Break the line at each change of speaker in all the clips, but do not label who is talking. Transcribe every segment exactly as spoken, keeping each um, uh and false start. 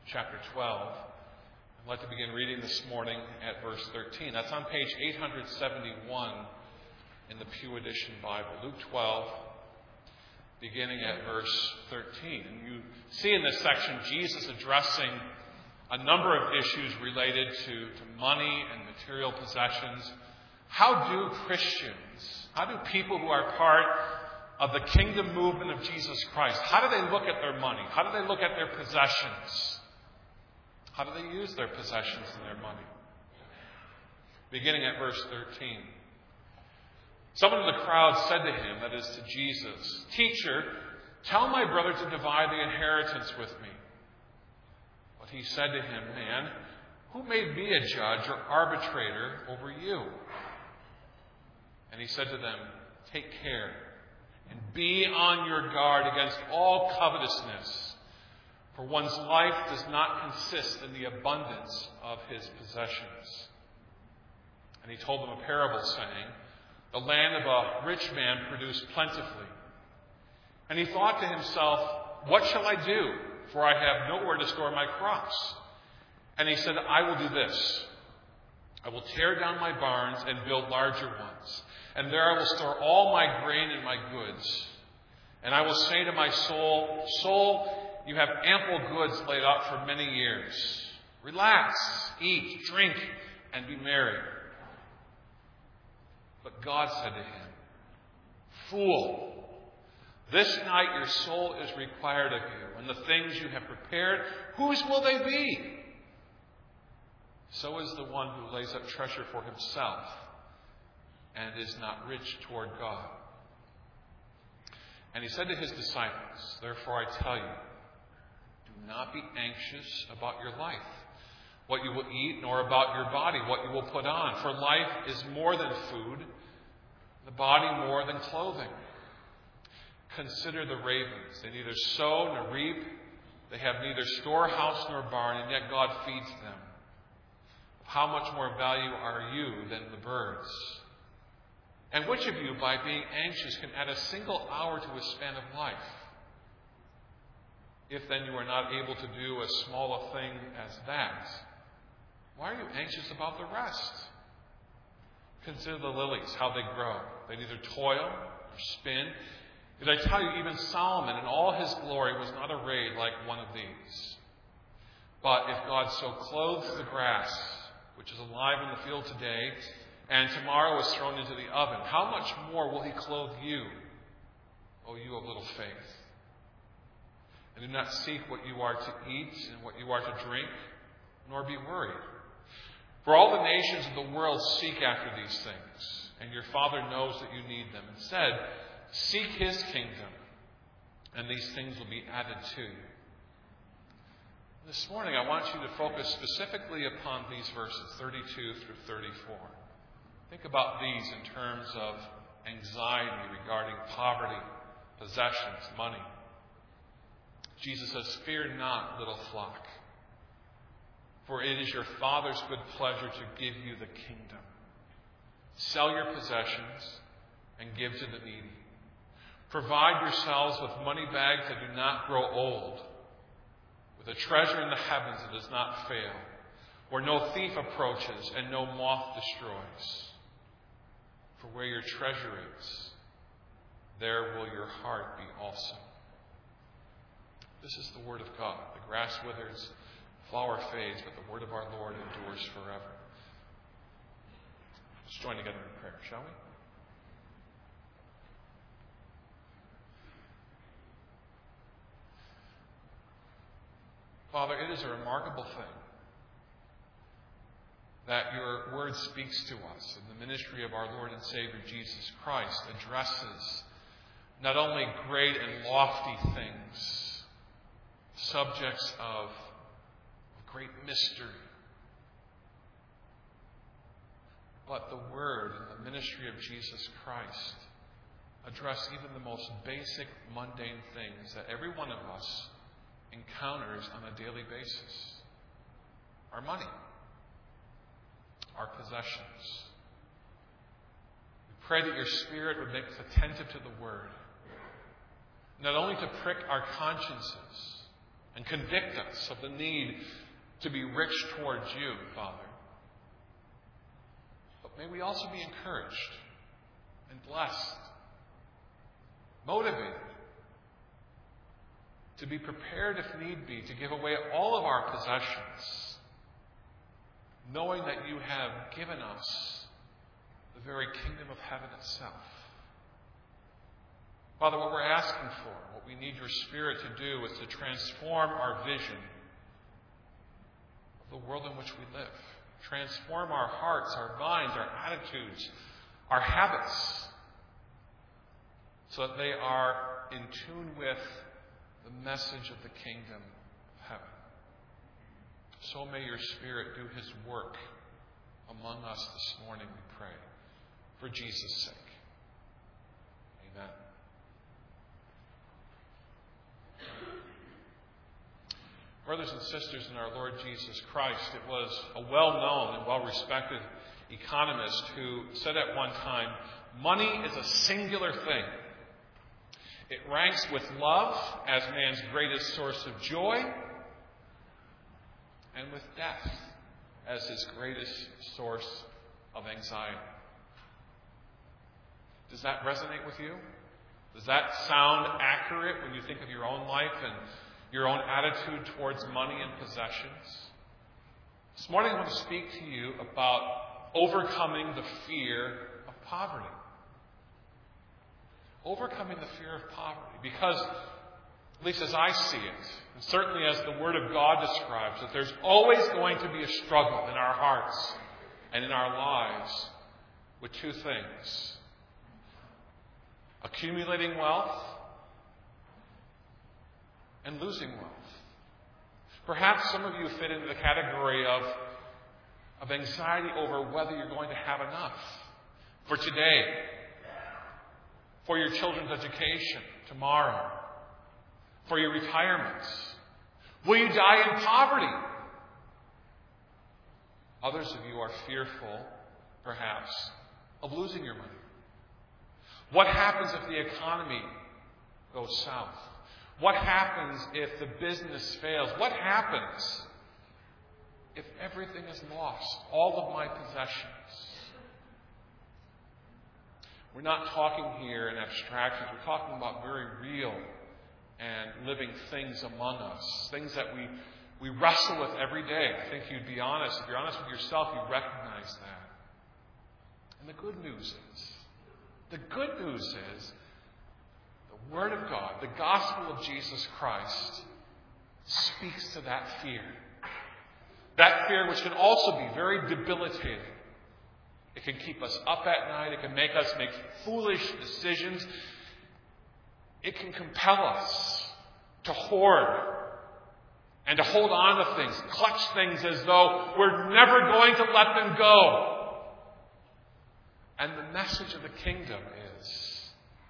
chapter twelve. I'd like to begin reading this morning at verse thirteen. That's on page eight seventy-one in the Pew Edition Bible. Luke twelve, beginning at verse thirteen. And you see in this section Jesus addressing a number of issues related to, to money and material possessions. How do Christians, how do people who are part of the kingdom movement of Jesus Christ, how do they look at their money? How do they look at their possessions? How do they use their possessions and their money? Beginning at verse thirteen. Someone in the crowd said to him, that is to Jesus, "Teacher, tell my brother to divide the inheritance with me." But he said to him, "Man, who made me a judge or arbitrator over you?" And he said to them, "Take care and be on your guard against all covetousness, for one's life does not consist in the abundance of his possessions." And he told them a parable, saying, "The land of a rich man produced plentifully. And he thought to himself, 'What shall I do? For I have nowhere to store my crops.' And he said, 'I will do this. I will tear down my barns and build larger ones. And there I will store all my grain and my goods. And I will say to my soul, Soul, you have ample goods laid up for many years. Relax, eat, drink, and be merry.' But God said to him, 'Fool, this night your soul is required of you, and the things you have prepared, whose will they be? So is the one who lays up treasure for himself and is not rich toward God.' And he said to his disciples, 'Therefore I tell you, do not be anxious about your life, what you will eat, nor about your body, what you will put on. For life is more than food, the body more than clothing. Consider the ravens. They neither sow nor reap. They have neither storehouse nor barn, and yet God feeds them. How much more value are you than the birds? And which of you, by being anxious, can add a single hour to his span of life? If then you are not able to do as small a thing as that, why are you anxious about the rest? Consider the lilies, how they grow. They neither toil nor spin. Yet I tell you, even Solomon in all his glory was not arrayed like one of these. But if God so clothes the grass, which is alive in the field today, and tomorrow is thrown into the oven, how much more will he clothe you, O you of little faith? And do not seek what you are to eat and what you are to drink, nor be worried. For all the nations of the world seek after these things, and your Father knows that you need them. Instead, seek his kingdom, and these things will be added to you. This morning, I want you to focus specifically upon these verses, thirty-two through thirty-four. Think about these in terms of anxiety regarding poverty, possessions, money. Jesus says, "Fear not, little flock, for it is your Father's good pleasure to give you the kingdom. Sell your possessions and give to the needy. Provide yourselves with money bags that do not grow old, with a treasure in the heavens that does not fail, where no thief approaches and no moth destroys. For where your treasure is, there will your heart be also." This is the word of God. The grass withers, the flower fades, but the word of our Lord endures forever. Let's join together in prayer, shall we? Father, it is a remarkable thing that your word speaks to us, and the ministry of our Lord and Savior Jesus Christ addresses not only great and lofty things, subjects of great mystery, but the word and the ministry of Jesus Christ address even the most basic, mundane things that every one of us encounters on a daily basis. Our money, our possessions. We pray that your Spirit would make us attentive to the word, not only to prick our consciences and convict us of the need to be rich towards you, Father. But may we also be encouraged and blessed, motivated, to be prepared if need be to give away all of our possessions, knowing that you have given us the very kingdom of heaven itself. Father, what we're asking for, what we need your Spirit to do is to transform our vision of the world in which we live. Transform our hearts, our minds, our attitudes, our habits, so that they are in tune with the message of the kingdom of heaven. So may your Spirit do his work among us this morning, we pray, for Jesus' sake. Amen. Brothers and sisters in our Lord Jesus Christ, it was a well-known and well-respected economist who said at one time, money is a singular thing. It ranks with love as man's greatest source of joy, and with death as his greatest source of anxiety. Does that resonate with you? Does that sound accurate when you think of your own life and your own attitude towards money and possessions? This morning I want to speak to you about overcoming the fear of poverty. Overcoming the fear of poverty. Because, at least as I see it, and certainly as the Word of God describes it, there's always going to be a struggle in our hearts and in our lives with two things: accumulating wealth and losing wealth. Perhaps some of you fit into the category of, of anxiety over whether you're going to have enough for today, for your children's education tomorrow, for your retirements. Will you die in poverty? Others of you are fearful, perhaps, of losing your money. What happens if the economy goes south? What happens if the business fails? What happens if everything is lost, all of my possessions? We're not talking here in abstractions. We're talking about very real and living things among us, things that we, we wrestle with every day. I think you'd be honest. If you're honest with yourself, you recognize that. And the good news is, the good news is, the Word of God, the gospel of Jesus Christ, speaks to that fear. That fear which can also be very debilitating. It can keep us up at night. It can make us make foolish decisions. It can compel us to hoard and to hold on to things, clutch things as though we're never going to let them go. And the message of the kingdom is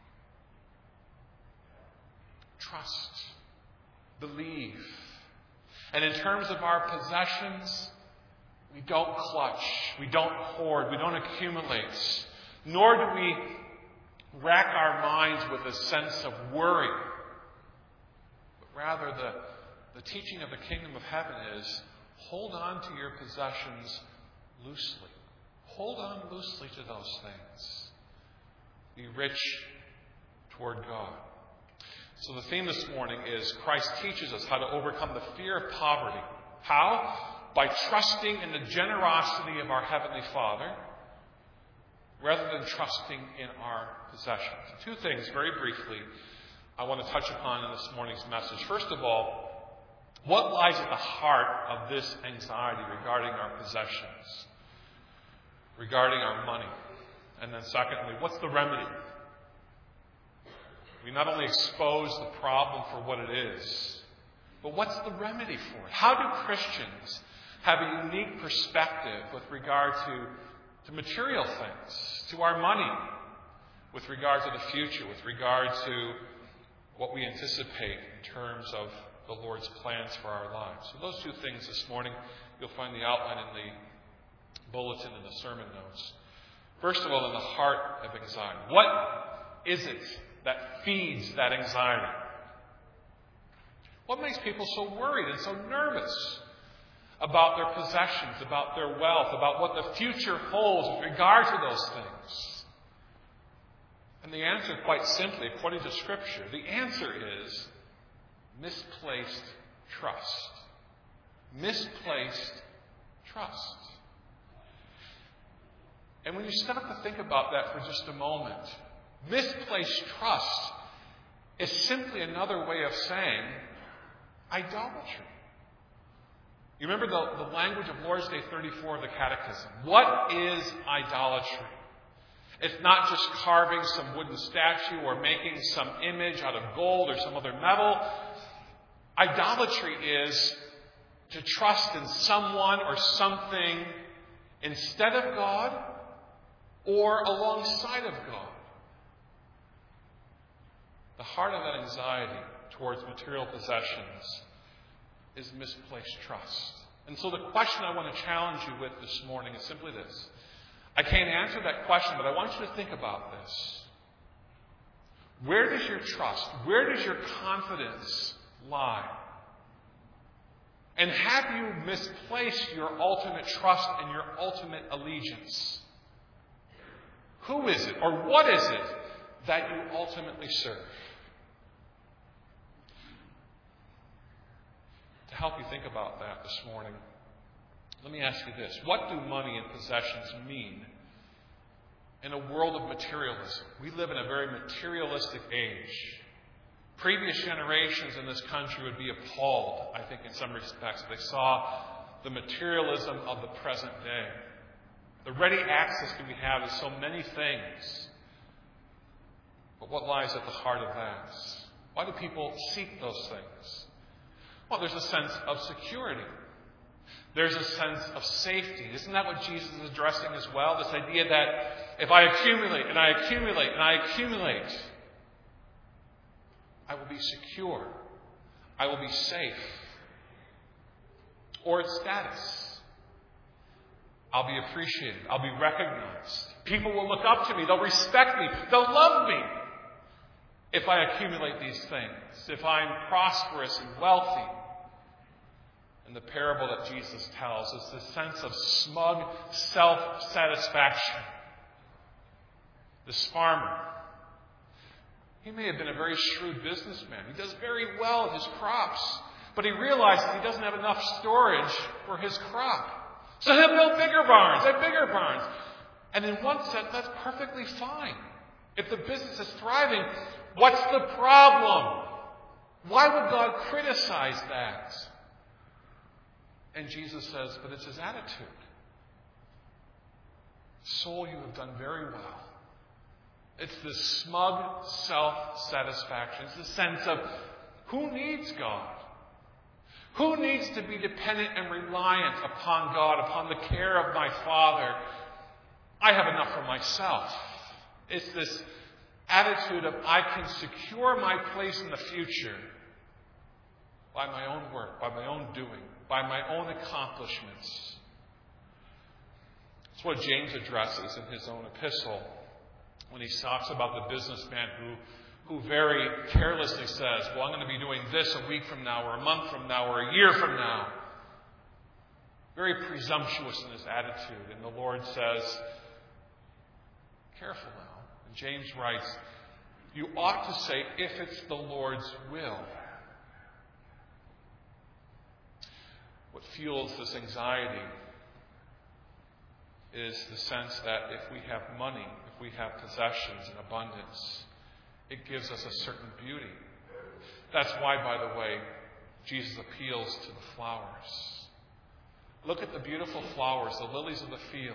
trust, believe. And in terms of our possessions, we don't clutch, we don't hoard, we don't accumulate, nor do we rack our minds with a sense of worry. But rather, the, the teaching of the kingdom of heaven is hold on to your possessions loosely. Hold on loosely to those things. Be rich toward God. So the theme this morning is Christ teaches us how to overcome the fear of poverty. How? By trusting in the generosity of our Heavenly Father rather than trusting in our possessions. Two things, very briefly, I want to touch upon in this morning's message. First of all, what lies at the heart of this anxiety regarding our possessions, regarding our money? And then secondly, what's the remedy? We not only expose the problem for what it is, but what's the remedy for it? How do Christians have a unique perspective with regard to, to material things, to our money, with regard to the future, with regard to what we anticipate in terms of the Lord's plans for our lives? So those two things this morning, you'll find the outline in the bulletin and the sermon notes. First of all, in the heart of anxiety. What is it that feeds that anxiety? What makes people so worried and so nervous about their possessions, about their wealth, about what the future holds with regard to those things? And the answer, quite simply, according to Scripture, the answer is misplaced trust. Misplaced trust. And when you stop to think about that for just a moment, misplaced trust is simply another way of saying idolatry. You remember the, the language of Lord's Day thirty-four of the Catechism. What is idolatry? It's not just carving some wooden statue or making some image out of gold or some other metal. Idolatry is to trust in someone or something instead of God or alongside of God. The heart of that anxiety towards material possessions is misplaced trust. And so the question I want to challenge you with this morning is simply this. I can't answer that question, but I want you to think about this. Where does your trust, where does your confidence lie? And have you misplaced your ultimate trust and your ultimate allegiance? Who is it, or what is it that you ultimately serve? To help you think about that this morning, let me ask you this. What do money and possessions mean in a world of materialism? We live in a very materialistic age. Previous generations in this country would be appalled, I think, in some respects, if they saw the materialism of the present day. The ready access that we have is so many things. But what lies at the heart of that? Why do people seek those things? Well, there's a sense of security. There's a sense of safety. Isn't that what Jesus is addressing as well? This idea that if I accumulate and I accumulate and I accumulate, I will be secure. I will be safe. Or it's status. I'll be appreciated. I'll be recognized. People will look up to me. They'll respect me. They'll love me if I accumulate these things. If I'm prosperous and wealthy. And the parable that Jesus tells is the sense of smug self-satisfaction. This farmer, he may have been a very shrewd businessman. He does very well at his crops. But he realizes he doesn't have enough storage for his crop. So he'll build bigger barns and bigger barns. And in one sense, that's perfectly fine. If the business is thriving, what's the problem? Why would God criticize that? And Jesus says, but it's his attitude. Soul, you have done very well. It's this smug self-satisfaction. It's the sense of who needs God? Who needs to be dependent and reliant upon God, upon the care of my Father? I have enough for myself. It's this attitude of I can secure my place in the future by my own work, by my own doing, by my own accomplishments. It's what James addresses in his own epistle when he talks about the businessman who who very carelessly says, well, I'm going to be doing this a week from now, or a month from now, or a year from now. Very presumptuous in his attitude. And the Lord says, careful now. And James writes, you ought to say, if it's the Lord's will. What fuels this anxiety is the sense that if we have money, if we have possessions in abundance, it gives us a certain beauty. That's why, by the way, Jesus appeals to the flowers. Look at the beautiful flowers, the lilies of the field.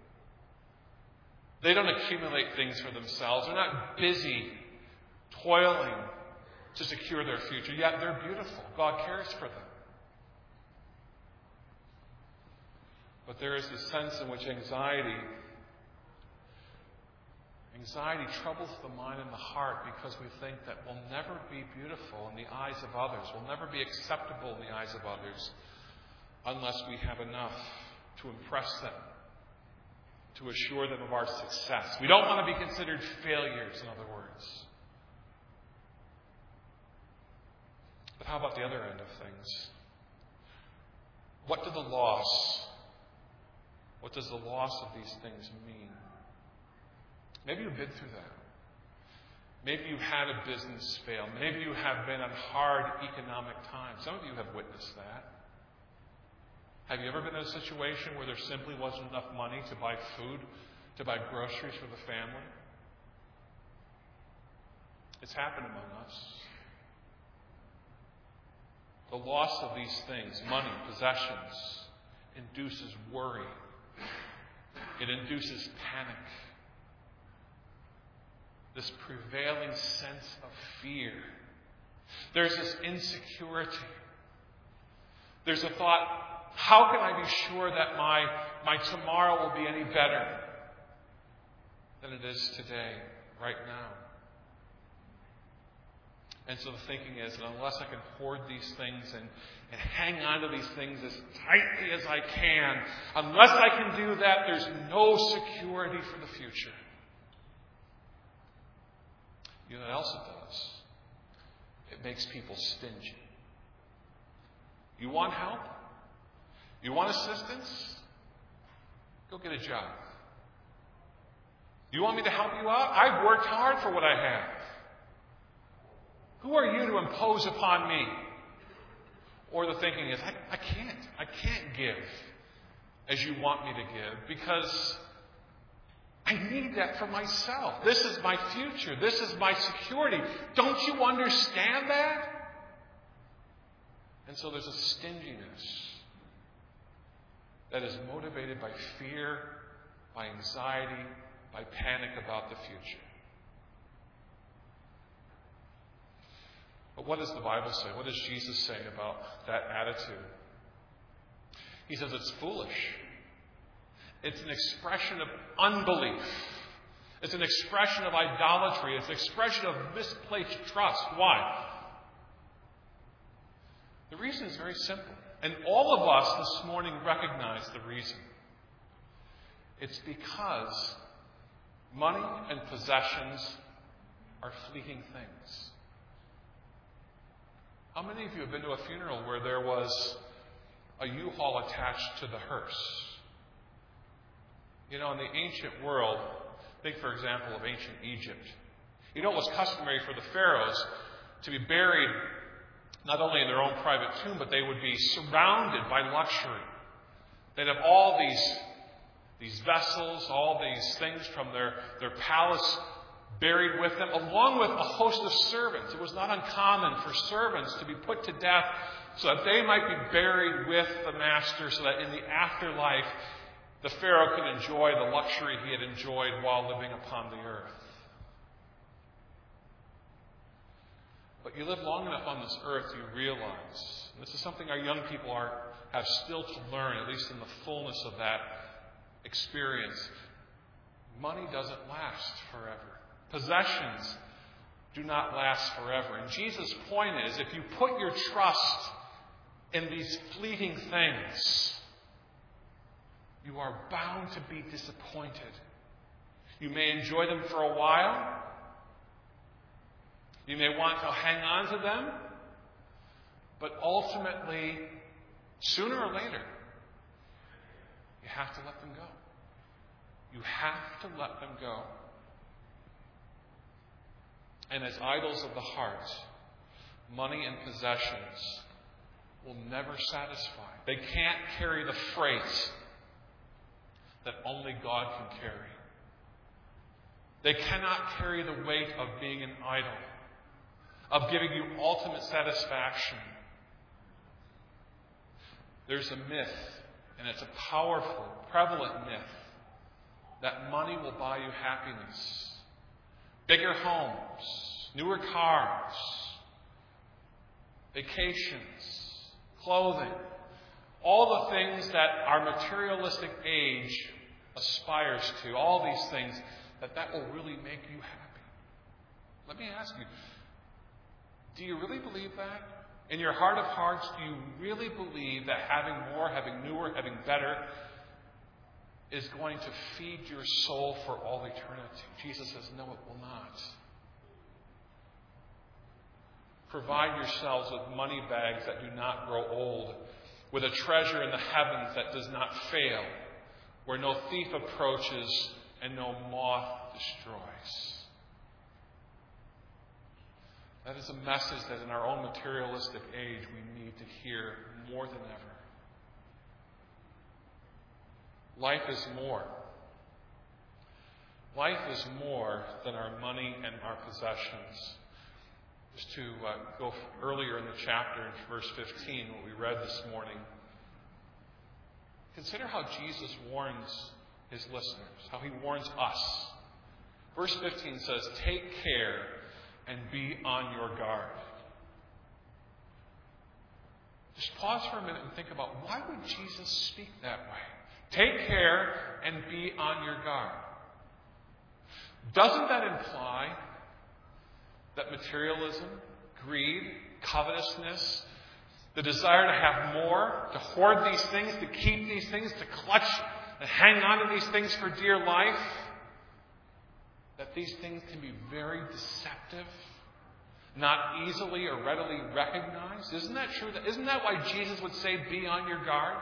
They don't accumulate things for themselves. They're not busy toiling to secure their future, yet they're beautiful. God cares for them. But there is this sense in which anxiety Anxiety troubles the mind and the heart because we think that we'll never be beautiful in the eyes of others. We'll never be acceptable in the eyes of others unless we have enough to impress them, to assure them of our success. We don't want to be considered failures, in other words. But how about the other end of things? What do the loss, what does the loss of these things mean? Maybe you've been through that. Maybe you've had a business fail. Maybe you have been in hard economic times. Some of you have witnessed that. Have you ever been in a situation where there simply wasn't enough money to buy food, to buy groceries for the family? It's happened among us. The loss of these things, money, possessions, induces worry. It induces panic. This prevailing sense of fear. There's this insecurity. There's a thought, how can I be sure that my, my tomorrow will be any better than it is today, right now? And so the thinking is that unless I can hoard these things and, and hang on to these things as tightly as I can, unless I can do that, there's no security for the future. You know what else it does? It makes people stingy. You want help? You want assistance? Go get a job. You want me to help you out? I've worked hard for what I have. Who are you to impose upon me? Or the thinking is, I, I can't. I can't give as you want me to give because I need that for myself. This is my future. This is my security. Don't you understand that? And so there's a stinginess that is motivated by fear, by anxiety, by panic about the future. But what does the Bible say? What does Jesus say about that attitude? He says it's foolish. It's an expression of unbelief. It's an expression of idolatry. It's an expression of misplaced trust. Why? The reason is very simple. And all of us this morning recognize the reason. It's because money and possessions are fleeting things. How many of you have been to a funeral where there was a U-Haul attached to the hearse? You know, in the ancient world, think, for example, of ancient Egypt. You know, it was customary for the pharaohs to be buried not only in their own private tomb, but they would be surrounded by luxury. They'd have all these, these vessels, all these things from their, their palace buried with them, along with a host of servants. It was not uncommon for servants to be put to death so that they might be buried with the master, so that in the afterlife, the Pharaoh could enjoy the luxury he had enjoyed while living upon the earth. But you live long enough on this earth, you realize, and this is something our young people are have still to learn, at least in the fullness of that experience, money doesn't last forever. Possessions do not last forever. And Jesus' point is, if you put your trust in these fleeting things, you are bound to be disappointed. You may enjoy them for a while. You may want to hang on to them. But ultimately, sooner or later, you have to let them go. You have to let them go. And as idols of the heart, money and possessions will never satisfy. They can't carry the freight that only God can carry. They cannot carry the weight of being an idol, of giving you ultimate satisfaction. There's a myth, and it's a powerful, prevalent myth, that money will buy you happiness. Bigger homes, newer cars, vacations, clothing, all the things that our materialistic age aspires to, all these things, that that will really make you happy. Let me ask you, do you really believe that? In your heart of hearts, do you really believe that having more, having newer, having better is going to feed your soul for all eternity? Jesus says, no, it will not. Provide yourselves with money bags that do not grow old, with a treasure in the heavens that does not fail, where no thief approaches and no moth destroys. That is a message that in our own materialistic age we need to hear more than ever. Life is more. Life is more than our money and our possessions. Just to uh, go earlier in the chapter, in verse fifteen, what we read this morning, consider how Jesus warns his listeners, how he warns us. Verse fifteen says, "Take care and be on your guard." Just pause for a minute and think about, why would Jesus speak that way? Take care and be on your guard. Doesn't that imply that materialism, greed, covetousness, the desire to have more, to hoard these things, to keep these things, to clutch and hang on to these things for dear life, that these things can be very deceptive, not easily or readily recognized? Isn't that true? Isn't that why Jesus would say, be on your guard?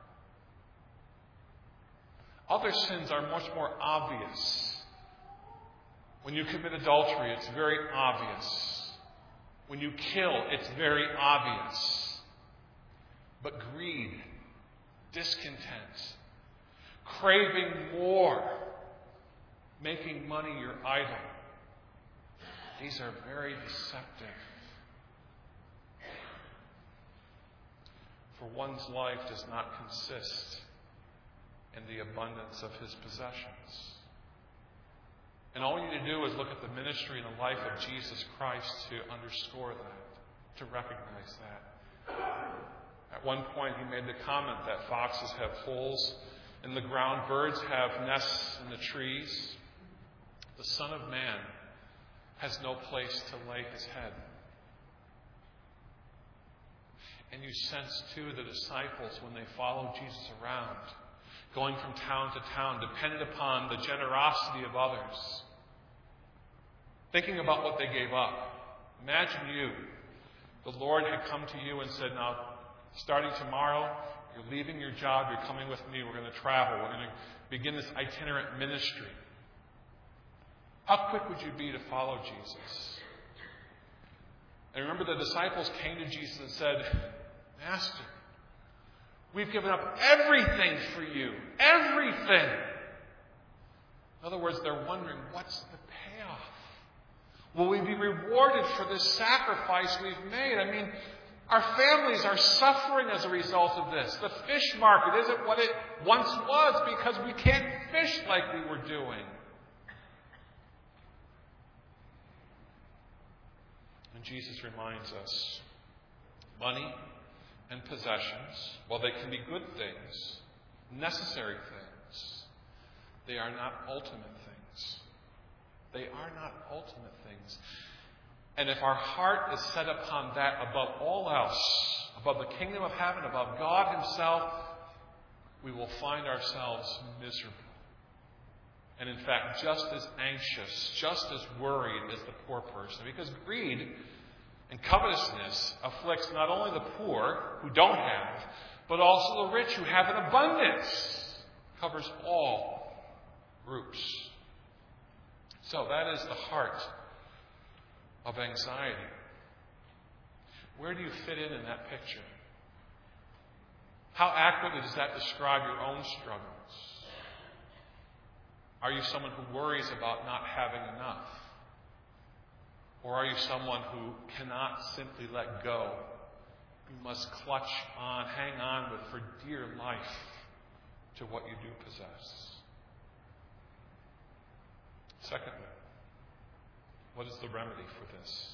Other sins are much more obvious. When you commit adultery, it's very obvious. When you kill, it's very obvious. But greed, discontent, craving more, making money your idol, these are very deceptive. For one's life does not consist in the abundance of his possessions. And all you need to do is look at the ministry and the life of Jesus Christ to underscore that, to recognize that. At one point, he made the comment that foxes have holes in the ground, birds have nests in the trees. The Son of Man has no place to lay his head. And you sense, too, the disciples, when they follow Jesus around, going from town to town, dependent upon the generosity of others, thinking about what they gave up. Imagine you, the Lord had come to you and said, now, starting tomorrow, you're leaving your job, you're coming with me, we're going to travel, we're going to begin this itinerant ministry. How quick would you be to follow Jesus? And remember, the disciples came to Jesus and said, Master, we've given up everything for you. Everything. In other words, they're wondering, what's the payoff? Will we be rewarded for this sacrifice we've made? I mean, our families are suffering as a result of this. The fish market isn't what it once was because we can't fish like we were doing. And Jesus reminds us, money and possessions, while they can be good things, necessary things, they are not ultimate things. They are not ultimate things. And if our heart is set upon that above all else, above the kingdom of heaven, above God himself, we will find ourselves miserable. And in fact, just as anxious, just as worried as the poor person. Because greed and covetousness afflicts not only the poor who don't have, but also the rich who have an abundance. It covers all groups. So that is the heart of anxiety. Where do you fit in in that picture? How accurately does that describe your own struggles? Are you someone who worries about not having enough? Or are you someone who cannot simply let go? You must clutch on, hang on with for dear life to what you do possess. Secondly, what is the remedy for this?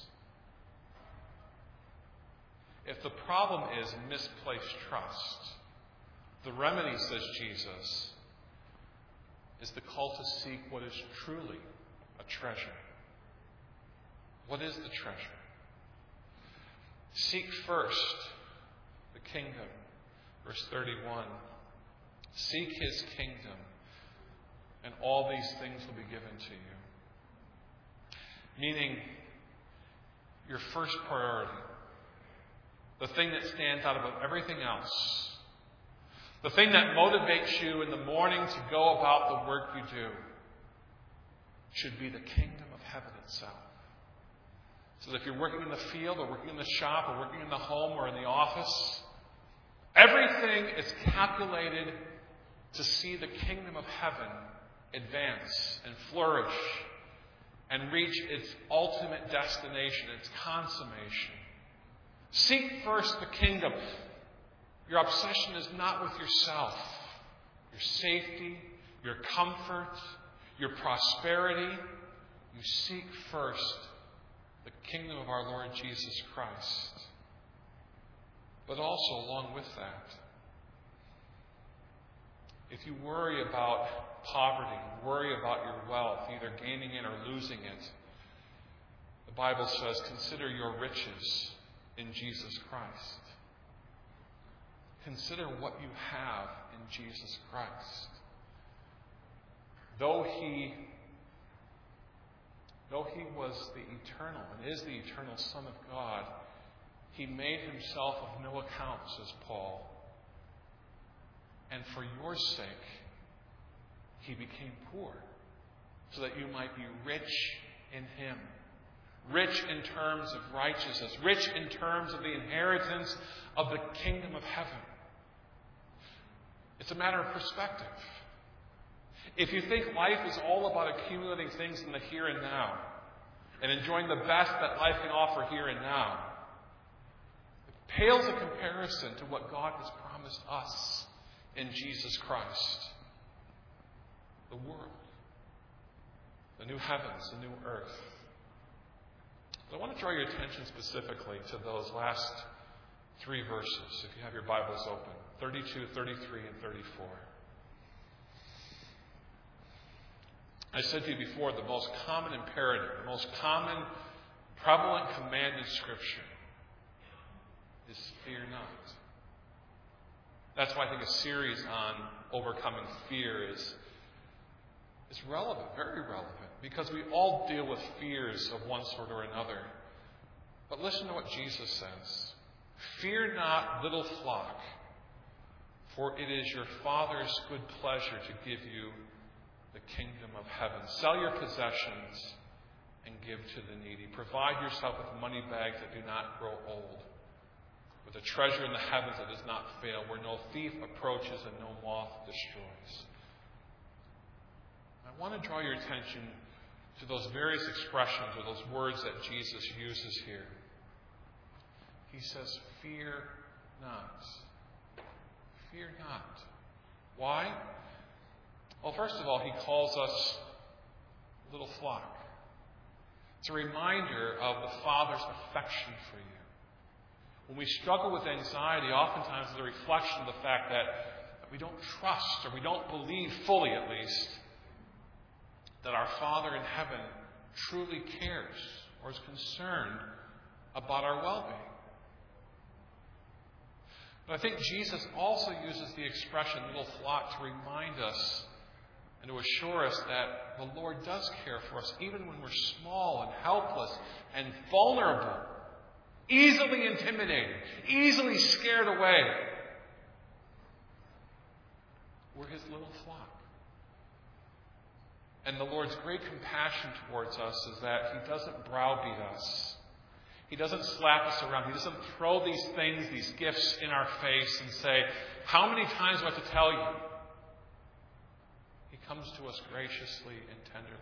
If the problem is misplaced trust, the remedy, says Jesus, is the call to seek what is truly a treasure. What is the treasure? Seek first the kingdom. Verse thirty-one. Seek his kingdom, and all these things will be given to you. Meaning, your first priority, the thing that stands out above everything else, the thing that motivates you in the morning to go about the work you do, should be the kingdom of heaven itself. So that if you're working in the field or working in the shop or working in the home or in the office, everything is calculated to see the kingdom of heaven advance and flourish and reach its ultimate destination, its consummation. Seek first the kingdom. Your obsession is not with yourself, your safety, your comfort, your prosperity. You seek first the kingdom of our Lord Jesus Christ. But also, along with that, if you worry about poverty, worry about your wealth, either gaining it or losing it, the Bible says, consider your riches in Jesus Christ. Consider what you have in Jesus Christ. Though he, though he was the eternal and is the eternal Son of God, he made himself of no account, says Paul. And for your sake, he became poor, so that you might be rich in him. Rich in terms of righteousness, rich in terms of the inheritance of the kingdom of heaven. It's a matter of perspective. If you think life is all about accumulating things in the here and now, and enjoying the best that life can offer here and now, it pales in comparison to what God has promised us in Jesus Christ. The world, the new heavens, the new earth. So I want to draw your attention specifically to those last three verses, if you have your Bibles open, thirty-two, thirty-three, and thirty-four. I said to you before, the most common imperative, the most common prevalent command in Scripture is fear not. That's why I think a series on overcoming fear is, is relevant, very relevant, because we all deal with fears of one sort or another. But listen to what Jesus says. Fear not, little flock, for it is your Father's good pleasure to give you the kingdom of heaven. Sell your possessions and give to the needy. Provide yourself with money bags that do not grow old, with a treasure in the heavens that does not fail, where no thief approaches and no moth destroys. I want to draw your attention to those various expressions or those words that Jesus uses here. He says, fear not. Fear not. Why? Well, first of all, he calls us little flock. It's a reminder of the Father's affection for you. When we struggle with anxiety, oftentimes it's a reflection of the fact that, that we don't trust, or we don't believe fully at least, that our Father in heaven truly cares or is concerned about our well-being. But I think Jesus also uses the expression little flock to remind us and to assure us that the Lord does care for us, even when we're small and helpless and vulnerable, easily intimidated, easily scared away. We're his little flock. And the Lord's great compassion towards us is that he doesn't browbeat us. He doesn't slap us around. He doesn't throw these things, these gifts in our face and say, how many times do I have to tell you? He comes to us graciously and tenderly.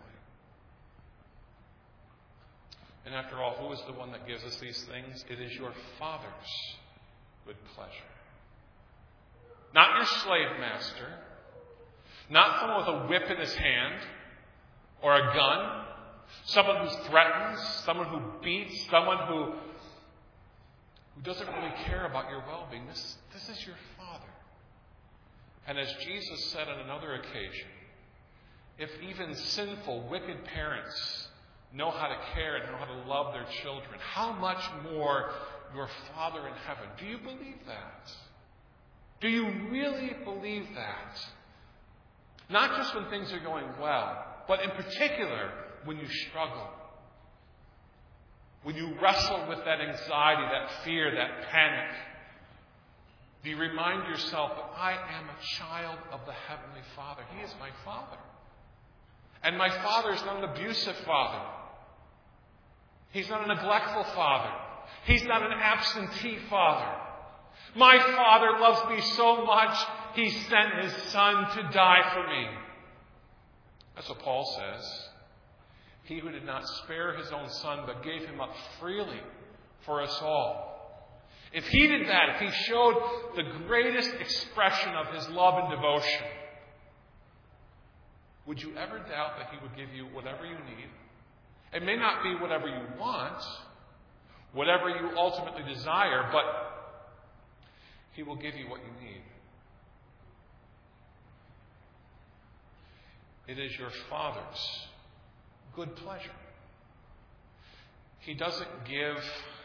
And after all, who is the one that gives us these things? It is your Father's good pleasure. Not your slave master. Not someone with a whip in his hand or a gun. Someone who threatens, someone who beats, someone who, who doesn't really care about your well-being. This, this is your Father. And as Jesus said on another occasion, if even sinful, wicked parents know how to care and know how to love their children, how much more your Father in heaven? Do you believe that? Do you really believe that? Not just when things are going well, but in particular when you struggle. When you wrestle with that anxiety, that fear, that panic, do you remind yourself that I am a child of the Heavenly Father? He is my Father. And my Father is not an abusive Father. He's not a neglectful Father. He's not an absentee Father. My Father loves me so much, He sent His Son to die for me. That's what Paul says. He who did not spare His own Son, but gave Him up freely for us all. If He did that, if He showed the greatest expression of His love and devotion, would you ever doubt that He would give you whatever you need? It may not be whatever you want, whatever you ultimately desire, but He will give you what you need. It is your Father's good pleasure. He doesn't give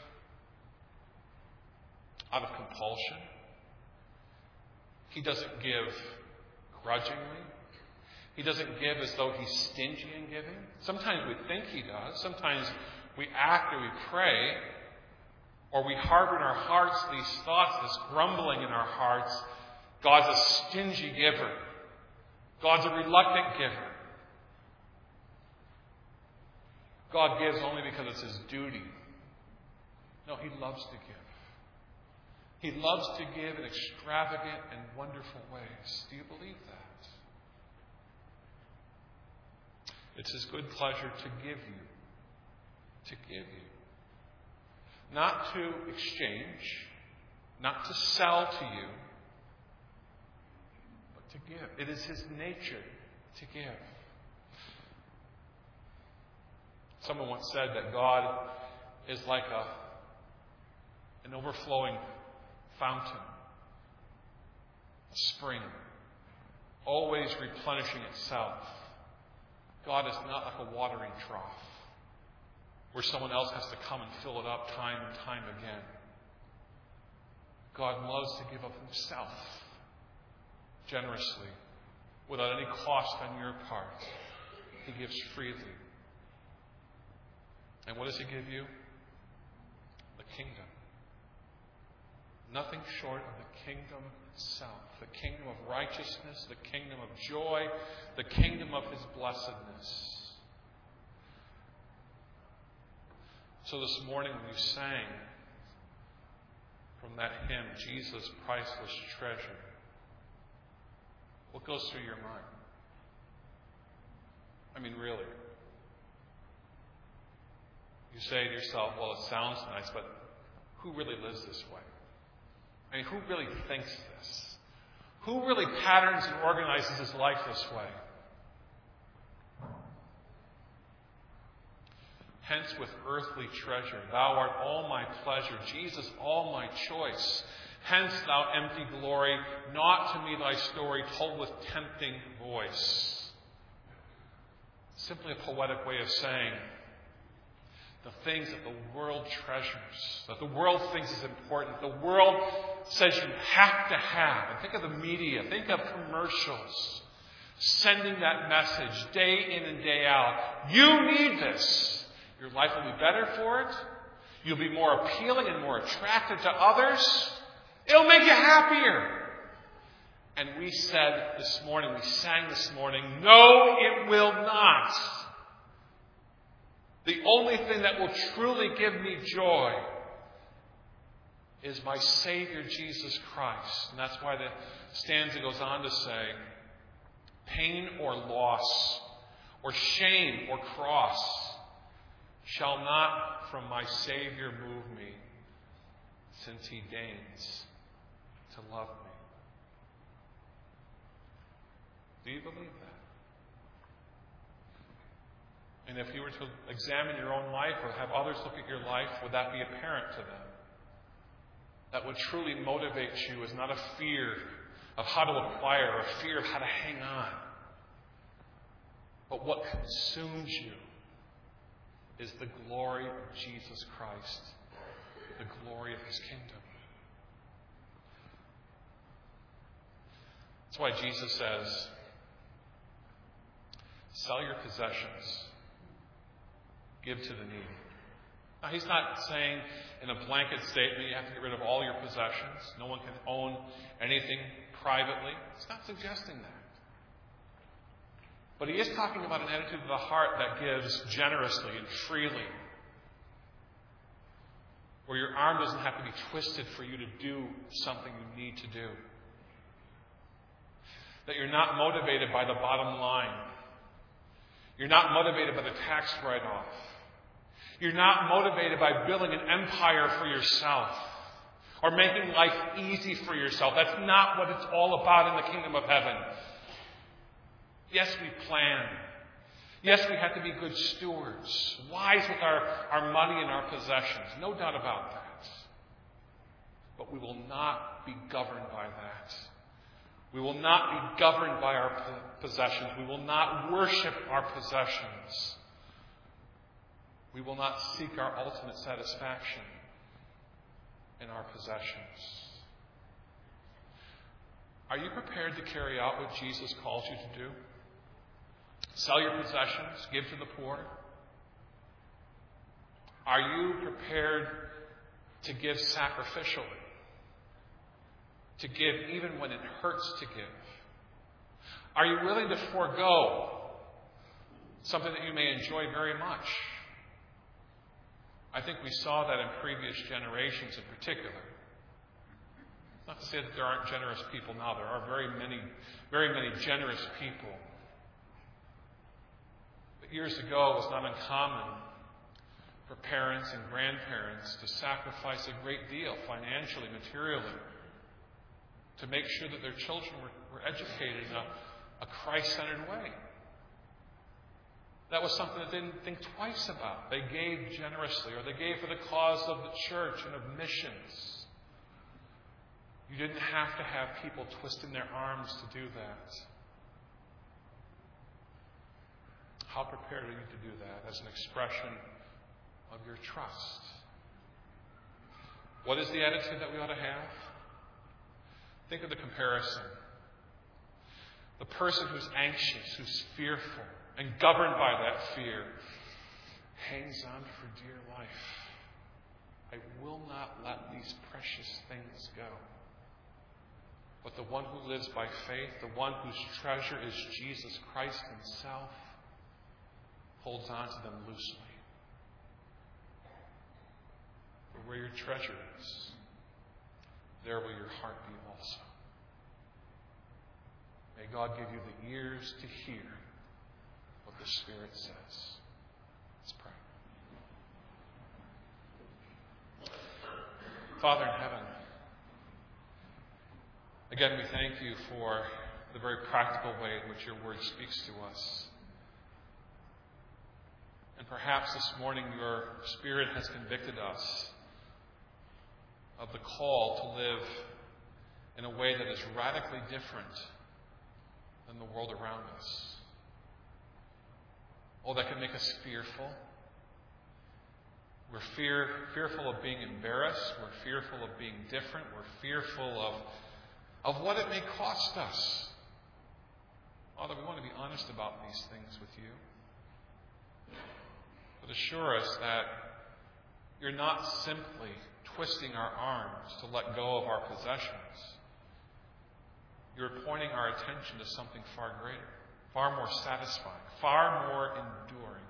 out of compulsion. He doesn't give grudgingly. He doesn't give as though He's stingy in giving. Sometimes we think He does. Sometimes we act or we pray, or we harbor in our hearts these thoughts, this grumbling in our hearts. God's a stingy giver. God's a reluctant giver. God gives only because it's His duty. No, He loves to give. He loves to give in extravagant and wonderful ways. Do you believe that? It's His good pleasure to give you. To give you. Not to exchange. Not to sell to you. But to give. It is His nature to give. Someone once said that God is like a, an overflowing fountain, a spring, always replenishing itself. God is not like a watering trough where someone else has to come and fill it up time and time again. God loves to give of Himself generously, without any cost on your part. He gives freely. And what does He give you? The kingdom. Nothing short of the kingdom itself. The kingdom of righteousness, the kingdom of joy, the kingdom of His blessedness. So this morning when you sang from that hymn, Jesus, Priceless Treasure, what goes through your mind? I mean, really. You say to yourself, well, it sounds nice, but who really lives this way? I mean, who really thinks this? Who really patterns and organizes his life this way? Hence, with earthly treasure, thou art all my pleasure, Jesus, all my choice. Hence, thou empty glory, not to me thy story, told with tempting voice. Simply a poetic way of saying, the things that the world treasures, that the world thinks is important, the world says you have to have. And think of the media, think of commercials, sending that message day in and day out. You need this. Your life will be better for it. You'll be more appealing and more attractive to others. It'll make you happier. And we said this morning, we sang this morning, no, it will not. The only thing that will truly give me joy is my Savior, Jesus Christ. And that's why the stanza goes on to say, pain or loss, or shame or cross, shall not from my Savior move me, since He deigns to love me. Do you believe that? And if you were to examine your own life or have others look at your life, would that be apparent to them? That what truly motivates you is not a fear of how to acquire or a fear of how to hang on. But what consumes you is the glory of Jesus Christ, the glory of His kingdom. That's why Jesus says, sell your possessions, give to the needy. Now, he's not saying in a blanket statement you have to get rid of all your possessions. No one can own anything privately. He's not suggesting that. But he is talking about an attitude of the heart that gives generously and freely, where your arm doesn't have to be twisted for you to do something you need to do. That you're not motivated by the bottom line. You're not motivated by the tax write-off. You're not motivated by building an empire for yourself or making life easy for yourself. That's not what it's all about in the kingdom of heaven. Yes, we plan. Yes, we have to be good stewards, wise with our, our money and our possessions. No doubt about that. But we will not be governed by that. We will not be governed by our possessions. We will not worship our possessions. We will not seek our ultimate satisfaction in our possessions. Are you prepared to carry out what Jesus calls you to do? Sell your possessions, give to the poor? Are you prepared to give sacrificially? To give even when it hurts to give? Are you willing to forego something that you may enjoy very much? I think we saw that in previous generations in particular. Not to say that there aren't generous people now. There are very many, very many generous people. But years ago, it was not uncommon for parents and grandparents to sacrifice a great deal financially, materially, to make sure that their children were, were educated in a, a Christ-centered way. That was something that they didn't think twice about. They gave generously, or they gave for the cause of the church and of missions. You didn't have to have people twisting their arms to do that. How prepared are you to do that as an expression of your trust? What is the attitude that we ought to have? Think of the comparison. The person who's anxious, who's fearful, and governed by that fear, hangs on for dear life. I will not let these precious things go. But the one who lives by faith, the one whose treasure is Jesus Christ himself, holds on to them loosely. For where your treasure is, there will your heart be also. May God give you the ears to hear what the Spirit says. Let's pray. Father in heaven, again we thank you for the very practical way in which your word speaks to us. And perhaps this morning your Spirit has convicted us of the call to live in a way that is radically different than the world around us. Oh, that can make us fearful. We're fear, fearful of being embarrassed. We're fearful of being different. We're fearful of, of what it may cost us. Father, we want to be honest about these things with you. But assure us that you're not simply twisting our arms to let go of our possessions. You're pointing our attention to something far greater, far more satisfying, far more enduring.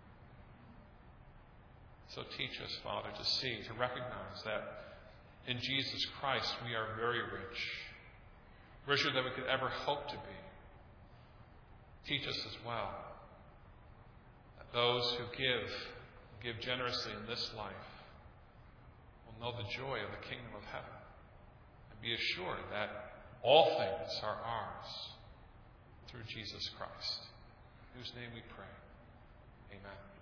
So teach us, Father, to see, to recognize that in Jesus Christ we are very rich, richer than we could ever hope to be. Teach us as well that those who give, give generously in this life, will know the joy of the kingdom of heaven and be assured that all things are ours through Jesus Christ, in whose name we pray. Amen.